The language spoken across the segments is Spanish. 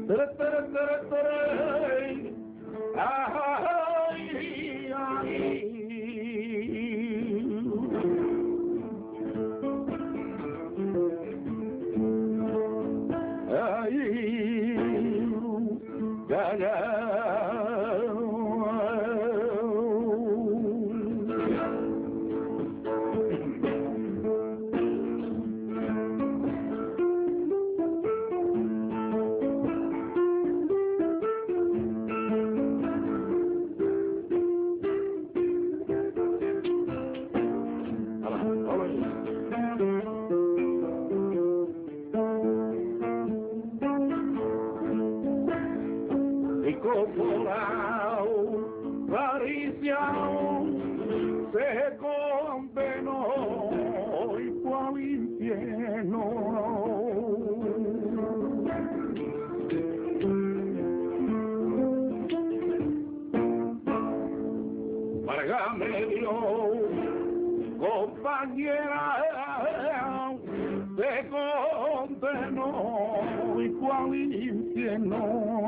Se condenó y fue al infierno. Válgame Dios, compañera, se condenó y fue al infierno.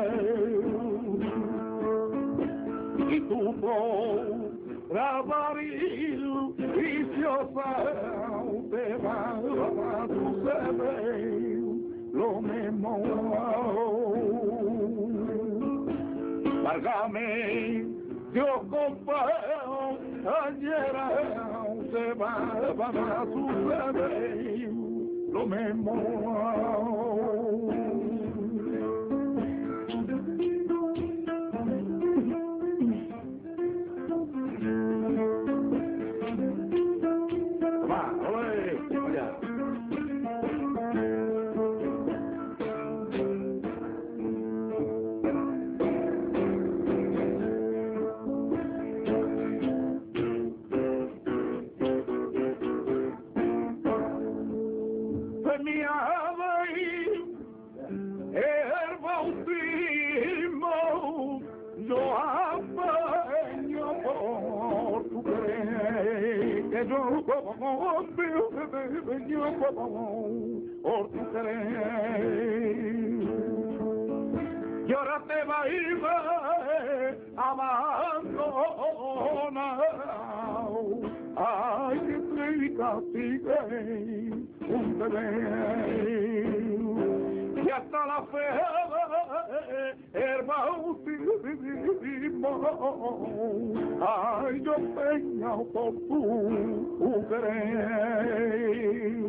Y tuvo Rabaril, viciosa, te va a suceder lo mismo. Válgame Dios, compañero, ayer te va a suceder lo mismo. El bautismo yo apaño por tu querer, que yo por tu querer. Y ahora te va a ir abandonado. Ay, que triste sigue un bebé. Y hasta la fe, el bautismo, ay, yo peño por tu querer.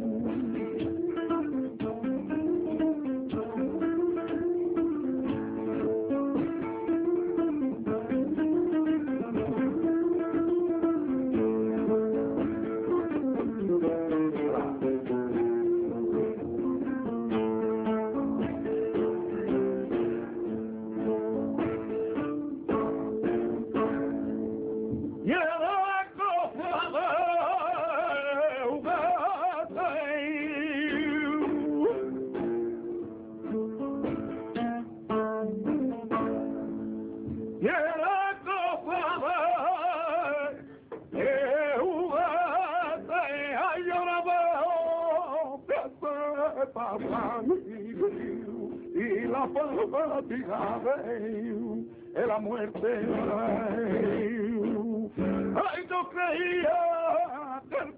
Y la fatiga de la muerte. Ay, yo creía que el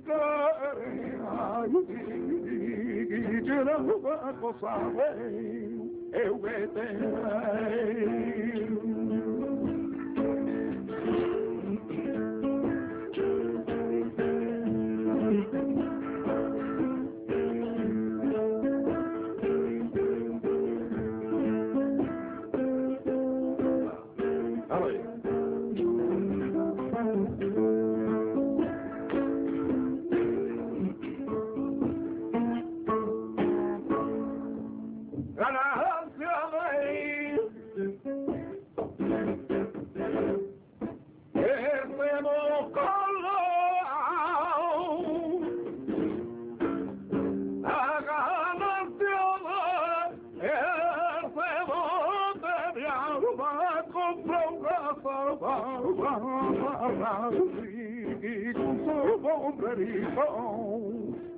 querer era una cosa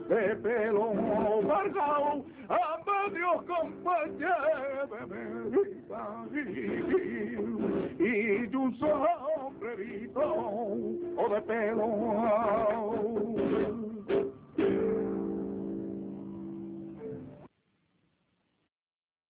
de pelo largao, a medio compañero y un sombrerito de pelo